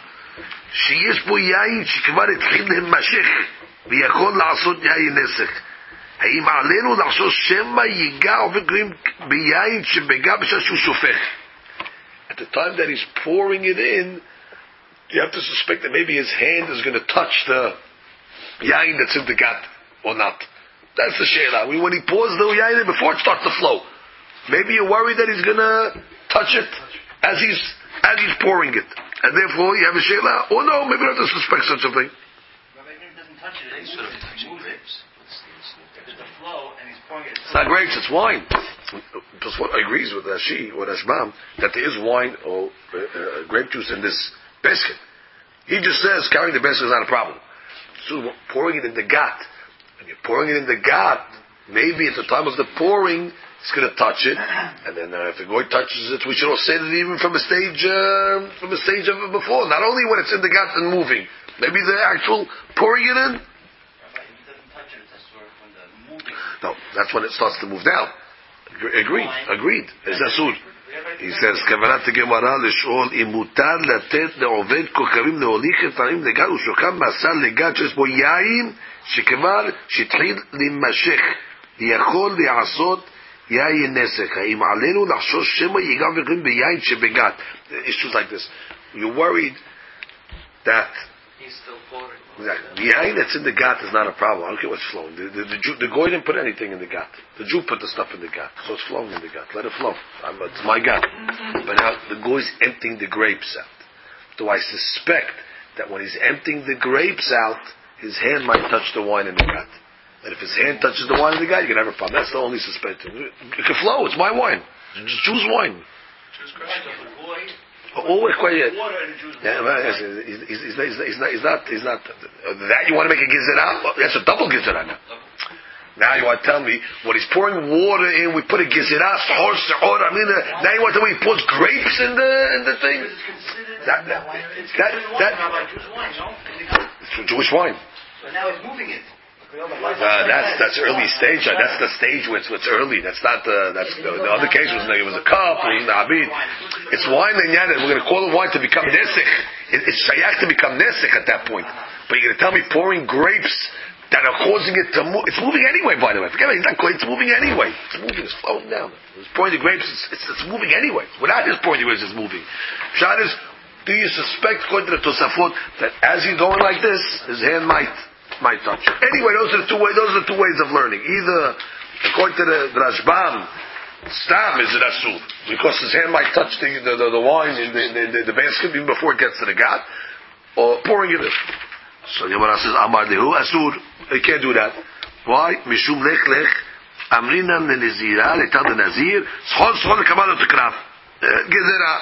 B: שיש בו יין שכבר התחיל להימשך ויכול לעשות יין נסך. האם עלינו לחשוש שמא ייגע וגרים ביין שבגע בשעה שהוא שופך? At the time that he's pouring it in, you have to suspect that maybe his hand is going to touch the yain that's in the gat or not. That's the she'elah. When he pours the yain in before it starts to flow, maybe you're worried that he's going to touch it as he's as he's pouring it. And therefore, you have a she'elah. Or no, maybe not to suspect such a thing.
C: But maybe he doesn't touch it. He's sort of touching grapes. It's the flow, and he's pouring it.
B: It's not grapes, it's wine. Tosfot agrees with Rashi or Rashbam that there is wine or uh, uh, grape juice in this basket. He just says carrying the basket is not a problem. So pouring it in the gat. When you're pouring it in the gat, maybe at the time of the pouring, it's going to touch it, and then uh, if the goy touches it, we should all say that even from a stage, uh, from a stage of it before. Not only when it's in the gat and moving, maybe the actual pouring it in. No, that's when it starts to move down. Agreed, agreed. It's asur. He says, "Kavanat Gemara l'shol imutar latet le'oved kokarim le'olich efarim legat u'shokam masal legat she's bo yain shekvar shitchil limashech yachol li'asot." Yayin nesek. Ha'im alenu lachshosh shema yigav v'chim b'yayin shebegat. Issues like this. You're worried that
C: he's still pouring.
B: Exactly. The yayin that's in the gat is not a problem. I don't care what's flowing. The, the, the, Jew, the goy didn't put anything in the gat. The Jew put the stuff in the gat, so it's flowing in the gat. Let it flow. I'm, it's my gat. But now the goy's emptying the grapes out. Do I suspect that when he's emptying the grapes out, his hand might touch the wine in the gat? And if his hand touches the wine in the gat, you can have a problem. That's the only suspicion. It can flow. It's my wine. Just choose wine. Oh, wait, quite yet. Yeah, he's, he's, he's, he's, he's not. He's not. He's not. That you want to make a gizerah? That's a double gizerah now. Now you want to tell me when he's pouring water in, we put a gizerah, horse, or I mean, uh, now you want to tell me he puts grapes in the in the thing? That that that, that, that it's Jewish wine.
C: But now he's moving it.
B: Uh, that's that's early stage. Uh, that's the stage where it's, it's early. That's not the that's the, the other case was it was a cup. It was na'abid. It's wine and yet we're going to call it wine to become nesich. It, it's shayach to become nesich at that point. But you're going to tell me pouring grapes that are causing it to move. It's moving anyway, by the way. Forget it, it's not it's moving anyway. It's moving, it's flowing down. It's pouring the grapes, it's, it's, it's moving anyway. Without his pouring the grapes, it's moving. Shad is, do you suspect, according to the Tosafot, that as he's going like this, his hand might might touch it? Anyway, those are the two ways, those are the two ways of learning. Either, according to the, the Rashbam, Stam is an asur, because his hand might touch the, the, the, the wine in the, the, the, the basket even before it gets to the gat, or pouring it in. So the Gemara says, Amar Dehu, Asur. They can't do that. Why? Mishum lech lech. Amrinam lenezira, they tell the Nazir, Schol schol kamalo tekrav. Gezerah.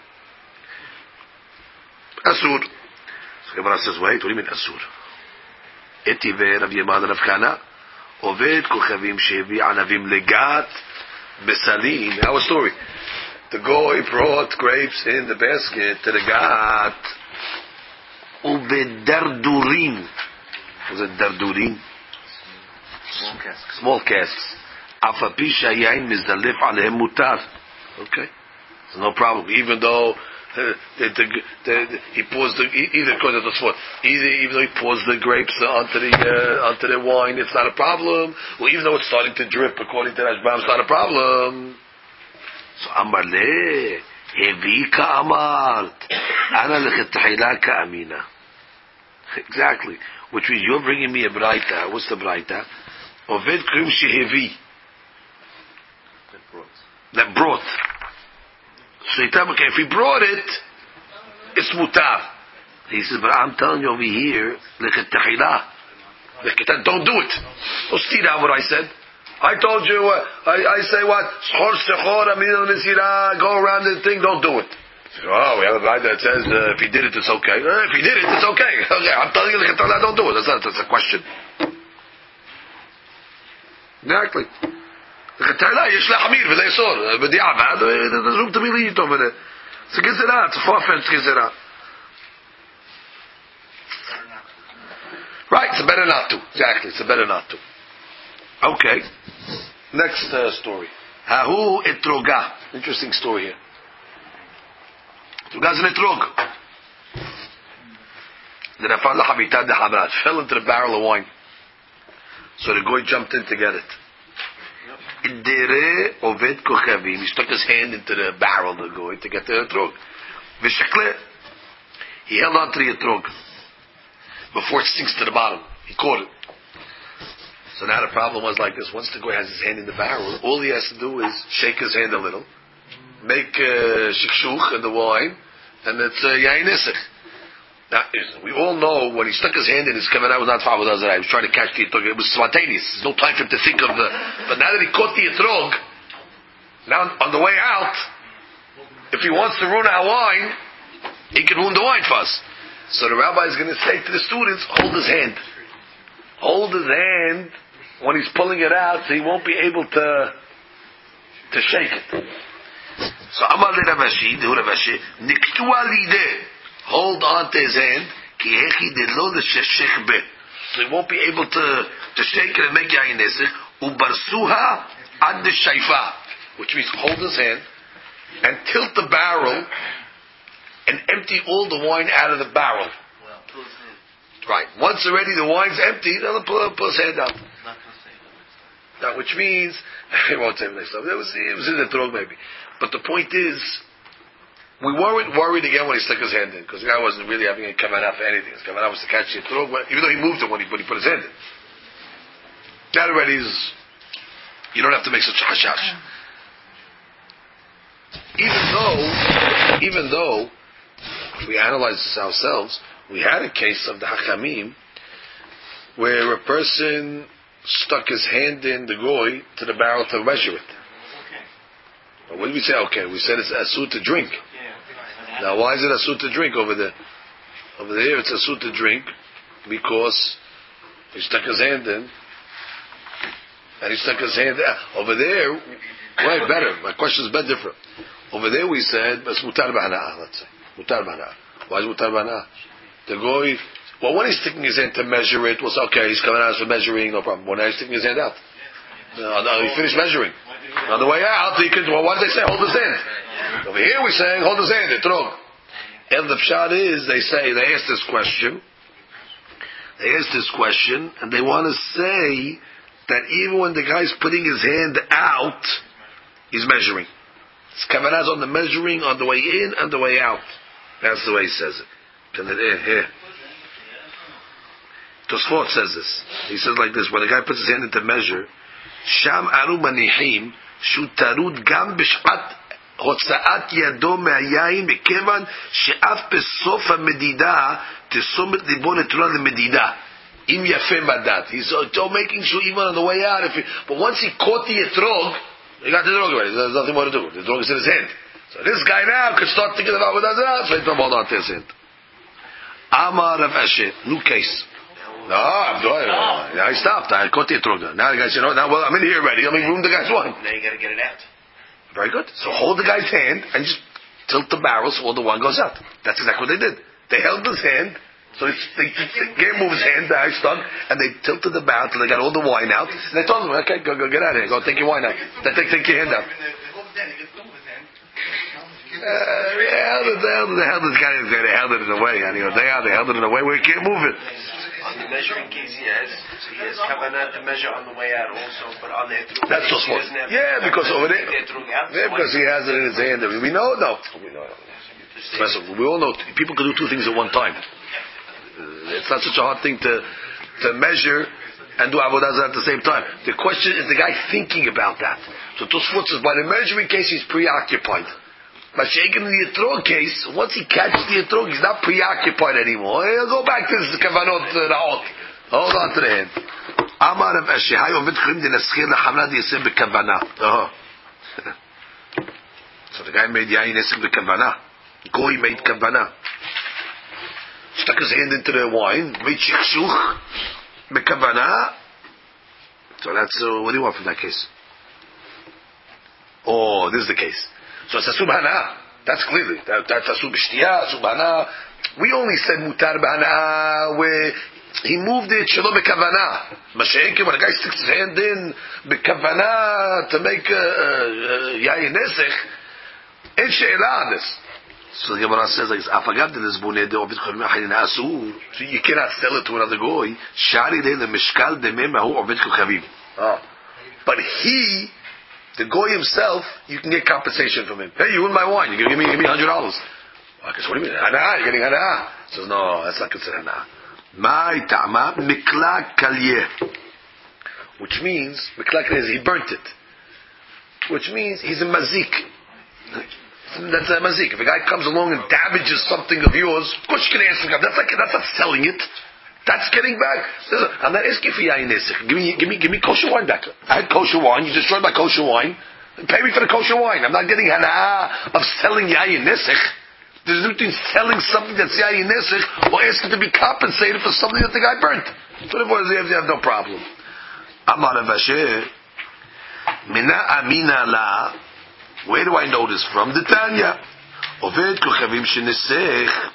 B: Asur. So the Gemara says, wait, what do you mean Asur? Etive Rav Yeman Rav Kana, Oved kochavim shevi anavim legat besalim. Our story. The goy brought grapes in the basket to the gat. Ubedardurim. Was it dardurim?
C: Small casks.
B: Small casks. Afapi shayain mizdalif alehem mutar. Okay. So no problem. Even though uh, the, the, the, he pours the either according to the spot, either even though he pours the grapes uh, onto the uh, onto the wine, it's not a problem. Well, even though it's starting to drip, according to Rashbam, it's not a problem. So Amar le hevi ka'amart ana lechetchila ka'amina. Exactly. Which means you're bringing me a braita. What's the braita? Oved krim shehevi.
C: That brought.
B: That brought. So you tell me, okay, if he brought it, it's mutar. He says, but I'm telling you over here, lechetchila. Don't do it. Don't steal out what I said. I told you, uh, I, I say what? Schor sechor amina l'mesira. Go around the thing, don't do it. Oh, we have a guy that says uh, if he did it, it's okay. Uh, if he did it, it's okay. Okay, I'm telling you, don't do it. That's not. That's a question. Exactly. There's room to be lenient over there. It's a gezerah. It's a far-fetched gezerah. Right. It's better not to. Exactly. It's better not to. Okay. Next uh, story. Hahu etroga. Interesting story here. Etroga is an etrog. The Rafal Habitad de Hamrat fell into the barrel of wine. So the goy jumped in to get it. Dere Oved Kochavim. He stuck his hand into the barrel of the goy to get the etrog. V'shekle. He held on to the etrog before it sinks to the bottom. He caught it. So now the problem was like this. Once the goy has his hand in the barrel, all he has to do is shake his hand a little, make uh, shikshuch in the wine, and it's uh, yain isich. Now, we all know when he stuck his hand in, his kavanah was not fa'avud hazarah. He was trying to catch the etrog. It was spontaneous. There's no time for him to think of the... But now that he caught the etrog, now on the way out, if he wants to ruin our wine, he can ruin the wine for us. So the rabbi is going to say to the students, hold his hand. Hold his hand when he's pulling it out, so he won't be able to to shake it. So Amar le Ravashi, the Ravashi, niktu alide, hold on to his hand, ki hechi de lo l'sheshech be, so he won't be able to to shake it and make yayin nesich. Ubarsuha ad shaifa, which means hold his hand and tilt the barrel and empty all the wine out of the barrel. Right. Once already the wine's empty, then he'll pull, pull his hand out. Now, which means he won't say the next time. It was it was in the throat maybe, but the point is, we weren't worried again when he stuck his hand in because the guy wasn't really having a kavanah for anything. His kavanah was to catch the throat, even though he moved it when he, when he put his hand in. That already is. You don't have to make such a hashash. Even though, even though, if we analyze this ourselves, we had a case of the Hachamim where a person stuck his hand in the goy to the barrel to measure it. Okay. What did we say? Okay, we said it's asur to drink. Yeah. Now, why is it asur to drink over there? Over there, it's asur to drink because he stuck his hand in, and he stuck his hand out. Over there, right? Better. My question is better different. Over there, we said it's mutar b'hana'ah. Let's say mutar b'hana'ah. Why is mutar b'hana'ah? The goy, well, when he's sticking his hand to measure it, was okay, he's coming out for measuring, no problem. When he's sticking his hand out, no, no, he finished measuring. On the way out, he could, well, what did they say? Hold his hand. Over here we're saying, hold his hand, etrog. And the pshat is, they say, they ask this question, they asked this question, and they want to say that even when the guy's putting his hand out, he's measuring. His kavanah is on the measuring, on the way in, and the way out. That's the way he says it. Here. Tosfot says this. He says like this: when a guy puts his hand into measure, Sham aru manihim shu tarud gam b'shat hotzaat yado me'ayayin bekevan she'af besof ha'medida tesomet libo netura lemedida im yafeh madat. He's uh, making sure even on the way out. If he, but once he caught the etrog, he got the etrog already. There's nothing more to do. The etrog is in his hand. So this guy now could start thinking about what that's. So he don't hold on to his hand. Amar Rav Asher, new case. No, I'm doing it. I stopped. I caught the etrog. Now the guy said, "No, now well, I'm in here already. Let me room the guy's wine."
C: Now you got to get it out.
B: Very good. So hold the guy's hand and just tilt the barrel so all the wine goes out. That's exactly what they did. They held his hand, so they, they, they gave him his hand, the eye stuck, and they tilted the barrel till they got all the wine out. And they told him, "Okay, go, go get out of here. Go take your wine out. Then take, take your hand out." Uh, they held it, they held it, they held it, they held it in a way, and he goes, they held it in a way where you can't move it.
C: On the measuring case, he has, he has kavanah to measure on the way out also, but on the etrug,
B: that's just what. Yeah, because over there, yeah, because he has it in his hand. We know, no, we know. Listen, we all know people can do two things at one time. It's not such a hard thing to to measure and do avodah zarah at the same time. The question is the guy thinking about that. So Tosfot says by the measuring case he's preoccupied. But shaking the etrog case, once he catches the etrog, he's not preoccupied anymore. He'll go back to his kavanot ra'ot. Hold on to the hand. Amar of Asher, hay ovid chum de naschir lachamra de yisem bekavanah. So the guy made yayin yisem bekavanah. Goy made kavanah. Stuck his hand into the wine, made shikshuch bekavanah. So that's, uh, what do you want from that case? Oh, this is the case. So it's a subhana. That's clearly. That, that's a subshtiyah, subhana. We only said mutar b'hana where he moved it shelo b'kavanah. Mashenke, when a guy sticks his hand in b'kavanah to make yayin nesech, ain't she'ela on this. So the Gemara says like afagav de this de ovid chayim achayin asur. So you cannot sell it to another goy. Shari de le mishkal de mem ahu ovid chavim. But he, the goy himself, you can get compensation from him. Hey, you win my wine. You give me, give me hundred dollars. What do you mean? Hana? You're getting hana? He says, no, that's not considered hana. My ta'ama mikla kalye, which means mikla kalye is he burnt it, which means he's a mazik. That's a mazik. If a guy comes along and damages something of yours, of course you can ask him. That's like that's not selling it. That's getting back. I'm not asking for yayin nesech. Give me, give me, give me kosher wine back. I had kosher wine. You destroyed my kosher wine. Pay me for the kosher wine. I'm not getting hana of selling yayin nesech. There's a difference between selling something that's yayin nesech or asking to be compensated for something that the guy burnt. So therefore, they have, they have no problem. Amar Avasher, mina amina la. Where do I know this from? The Tanya. Oved kochavim shenesech.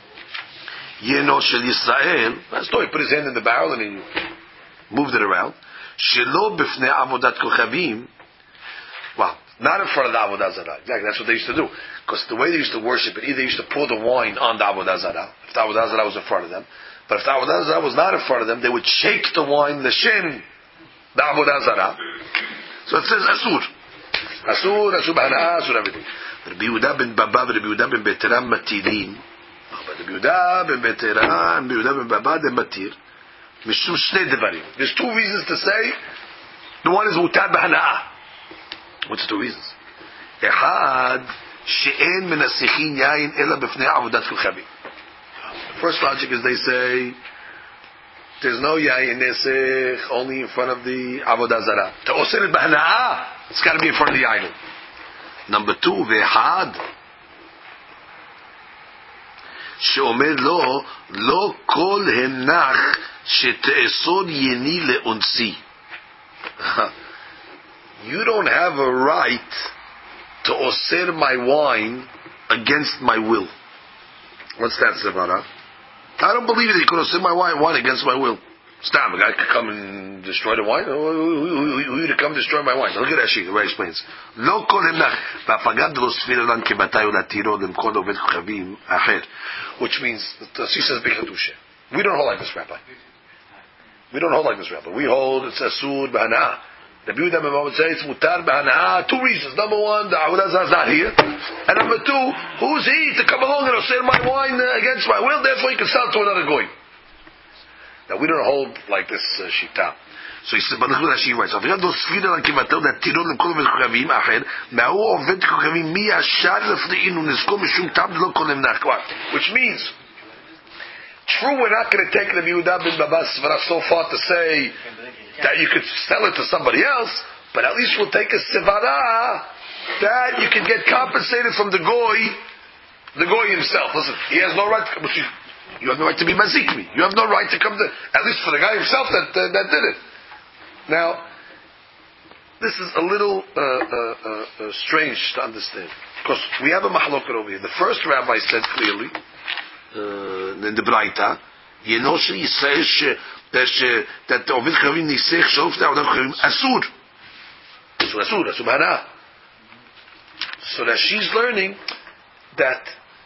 B: Yeno shel Yisrael. That's no, he put his hand in the barrel and he moved it around. Shelo b'fnei avodat kochavim. Well, not in front of the avodah zarah. Exactly, that's what they used to do. Because the way they used to worship it, either they used to pour the wine on the avodah zarah, if the avodah zarah was in front of them. But if the avodah zarah was not in front of them, they would shake the wine, the shem, the avodah zarah. So it says asur. Asur, asur b'hana, asur everything. Rabbi Yehuda ben Baba, Rabbi Yehuda ben Beteram matilim. But Rabbi Yehuda ben Beteram, Rabbi Yehuda ben Baba, they matir. Mishum shnei devarim. There's two reasons to say. The one is mutar b'hana. What's the two reasons? Echad, she'en menasichin yayin ela b'fnei avodat kochavim. The first logic is they say there's no yayin nesech only in front of the avodah zarah. To oser it b'hana'ah, it's got to be in front of the idol. Number two, ve'had she'omer lo lo kol henach she'te'esod yeni le'onsi. You don't have a right to oser my wine against my will. What's that, Zevara? I don't believe that you could oser my wine, wine against my will. Stam, a guy could come and destroy the wine? Who, who, who, who, who to come destroy my wine? Look at that sheet, where he explains. Lo kol hemnach, v'apagad lo sfir lan kebatay ulatiro lemkod oved chavim acher. Which means, she says, we don't hold like this, Rabbi. We don't hold like this, Rabbi. We hold it's asur b'hana'ah. The Yehuda would say it's mutar b'hana'ah. Two reasons. Number one, the Avodah Zarah is not here. And number two, who's he to come along and sell my wine uh, against my will? Therefore, he can sell to another goy. Now, we don't hold like this uh, shita. So he said, but look what she writes. That tirol l'kol עובד כוכבים אחר, מהו עובד כוכבים מי ישר לפנינו נזכור משום טעם לא כל נמנח. Which means, true, we're not going to take the Yehuda ben Baba Svara so far to say that you could sell it to somebody else, but at least we'll take a Svara that you can get compensated from the goy, the goy himself. Listen, he has no right to, you have no right to be mazikmi. You have no right to come to, at least for the guy himself that uh, that did it. Now, this is a little uh, uh, uh, uh, strange to understand, because we have a mahloket over here. The first rabbi said clearly uh, in the Braita, Yenoshe Yisrael that the Ovid Chavim Nisech Shof the Ovid Chavim Asur. So Asur, Asur B'hana'ah. So that she's learning that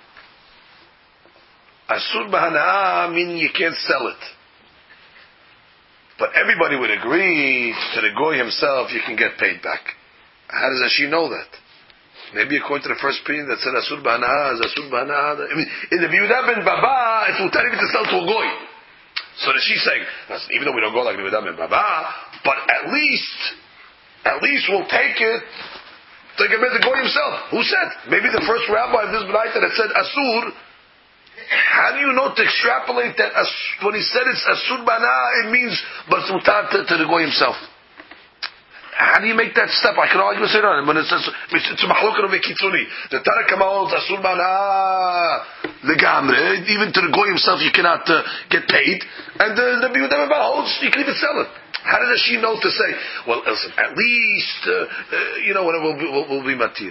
B: Asur B'hana'ah meaning you can't sell it. But everybody would agree to the goy himself, you can get paid back. How does she know that? Maybe according to the first opinion that said Asur B'hana'ah is Asur B'hana'ah. I mean, in the Yehuda ben Baba, it's mutar even to sell to a goy. So that she's saying, even though we don't go like the Yehuda ben Baba, but at least, at least we'll take it to get the goy himself. Who said? Maybe the first rabbi of this Braita that said Asur. How do you know to extrapolate that when he said it's Asur B'hana'ah, it means but it's mutar to, to the goy himself? How do you make that step? I can argue with it on it, but it's it's a mahloket of a kitzuni. The Tanakh holds Asur B'hana'ah legamre, even to the goy himself you cannot uh, get paid, and the the Yehuda ben Baba holds you can even sell it. How does she know to say? Well, listen, at least uh, uh, you know what will be, will, will be matir.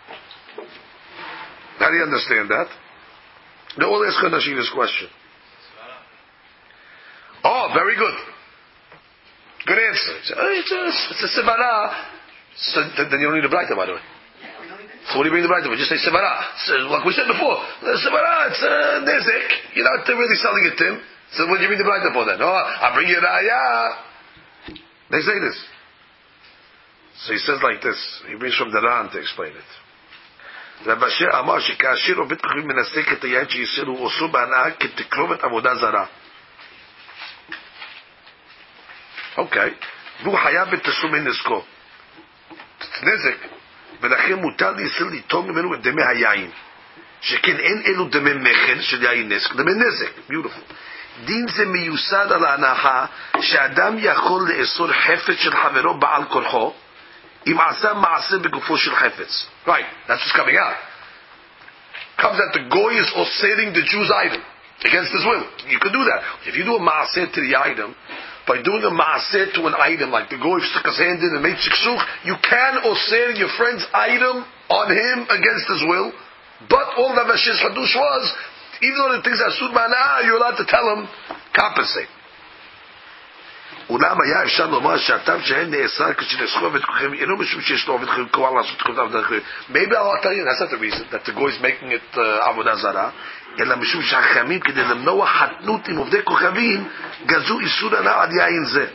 B: How do you understand that? No, we'll ask Nashim this question. Oh, very good. Good answer. It's a, it's a sevara. So then you don't need a braita, by the way. So what do you bring the braita for? Just say sevara. So, like we said before, sevara, it's a nezik. You're not really selling it to him. So what do you bring the braita for then? Oh, I'll bring you a raya. They say this. So he says like this. He brings from the Ran to explain it. רב אשר אמר שכאשר עובד כוכבים מנסק את היין שיסר הוא עושו בהנאה כתקרובת עבודה זרה. אוקיי. והוא חייב בתשלומי נזקו. נזק. ולכן מותר לישראל ליטול ממנו את דמי היין. שכן אין אלו דמי מכן של יין נזק. דמי נזק. ביוטיפול. דין זה מיוסד על ההנחה שאדם יכול לאסור חפץ של חברו בעל כורחו אם עשה מעשה בגופו של חפץ. Right, that's what's coming out. Comes that the goy is osering the Jew's item against his will. You can do that. If you do a maaser to the item, by doing a maaser to an item, like the goy stuck his hand in and made shiksuch, you can oser your friend's item on him against his will. But all that Vashis Hadush was, even though the things are Asur B'hana'ah, you're allowed to tell him, compensate. אולם היה אפשר לומר שהטעם שהן נאסר כשנסחו עובד כוכבים אינו משום שיש לו עובד כוכבים כוח לעשות כוכבים עבודה כוכבים. Maybe I'll tell you that's not the reason that the goy is making it עבודה זרה, אלא משום שהחכמים כדי למנוע חתנות עם עובדי כוכבים גזו איסור הנאה על יין זה.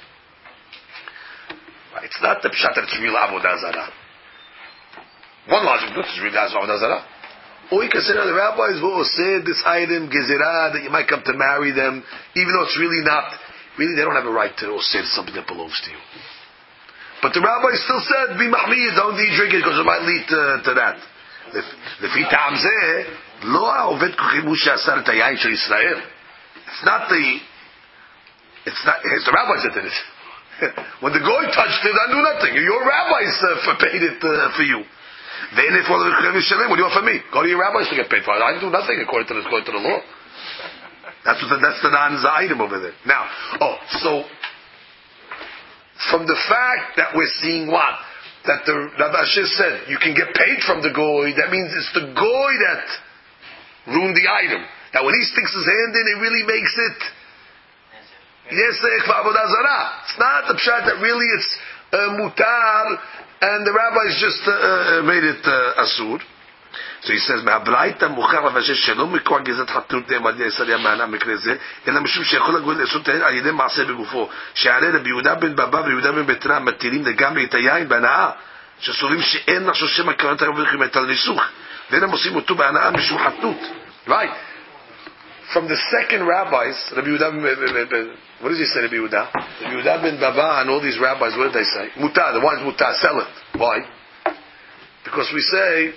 B: It's not the pshat that it's real עבודה זרה. One logic this is real עבודה זרה. Or you can say that the rabbis will say this item gezerah that you might come to marry them even though it's really not. Really, they don't have a right to say something that belongs to you. But the rabbi still said, "Be mahmir, don't eat drink it because it might lead to, to that." The fitam zeh lo haoved kochim hu she'asar et hayayin shel Yisrael. It's not the. It's not. It's the rabbis that did it. When the goy touched it, I knew nothing. Your rabbis uh, paid it uh, for you. Then if all the kochim shalem, what do you want from me? Go to your rabbis to get paid for it. I didn't do nothing according to the according to the law. That's what the, that's the nan's item over there. Now, oh, so from the fact that we're seeing what that the Rav Asher said you can get paid from the goy, that means it's the goy that ruined the item. That when he sticks his hand in, it really makes it yesech v'avodah zarah. It's not the pshat that really it's uh, mutar, and the rabbis just uh, uh, made it uh, asur. So he says, "Ma'abraita muchar lavashes shalom mikor gezat hatnut ne'emad yisrael ma'ana mikre ze, ela mishum sheyachol hagol le'asur tahin al yedei ma'aseh begufo, she'arei Rabbi Yehuda ben Baba וRבי יהודה בן ביתרא מתירים לגמרי את היין בהנאה, שסוברים שאין לחשוב שמא כוונת הרב הולכים את הניסוך, ואינם עושים אותו בהנאה משום חתנות." Right. From the second rabbis, Rabbi Yehuda, what does he say, Rabbi Yehuda? Rabbi Yehuda ben Baba and all these rabbis, what did they say? Mutar, the ones mutar, sell it. Why? Because we say,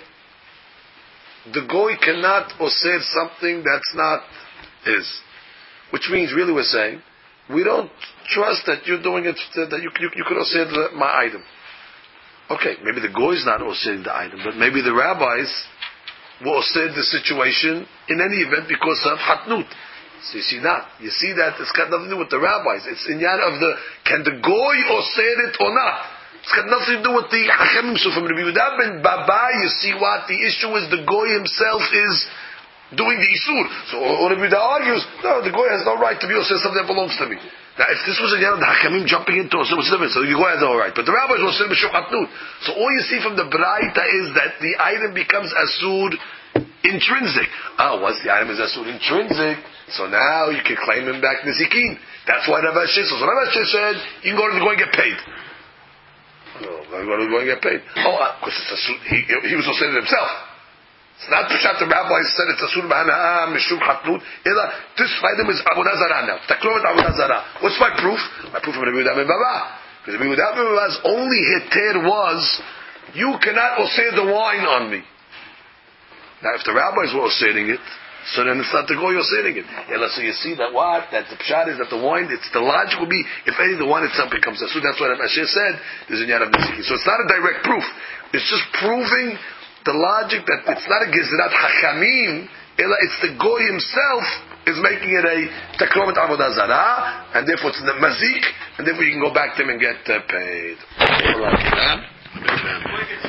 B: the goy cannot osir something that's not his. Which means, really we're saying, we don't trust that you're doing it, that you, you, you could osir my item. Okay, maybe the goy is not osir the item, but maybe the rabbis will osir the situation in any event because of hatnut. So you see that. You see that it's got nothing to do with the rabbis. It's in yad of the, can the goy osir it or not? It's got nothing to do with the Hachamim. So from Rabbi Yehuda ben Baba, you see what? The issue is the goy himself is doing the Isur. So Rabbi Yehuda argues, no, the goy has no right to be Osir something that belongs to me. Now if this was a the Hachamim jumping into Osir, what's the difference? So the goy has no right. But the rabbis will say B'Shem Hatnut. So all you see from the Braita is that the item becomes Asur intrinsic. Oh, once the item is Asur intrinsic, so now you can claim him back Nizikin. That's why Rav Ashi says. So Rav Ashi said, you can go to the goy and get paid. No, I'm going to get paid. Oh, because it's a suit. He, he was also saying it himself. It's not Pshat the rabbi said it's a suit b'hana'ah mishum chatnut. This item is avodah zarah now. Taklomet avodah zarah. What's my proof? My proof from Rabbi Yehuda ben Baba. Because Rabbi Yehuda ben Baba's only heter was, you cannot osir the wine on me. Now, if the rabbis were osiring it, so then it's not the goy osiring it. Yeah, so you see that what? That the pshat is that the wine, it's the logic will be, if any, the wine itself becomes a so that's what Asher said, there's a yad of Niziki. So it's not a direct proof. It's just proving the logic that it's not a Gizrat Hachamim, it's the goy himself is making it a takromet avodah zarah, and therefore it's the mazik, and therefore you can go back to him and get uh, paid.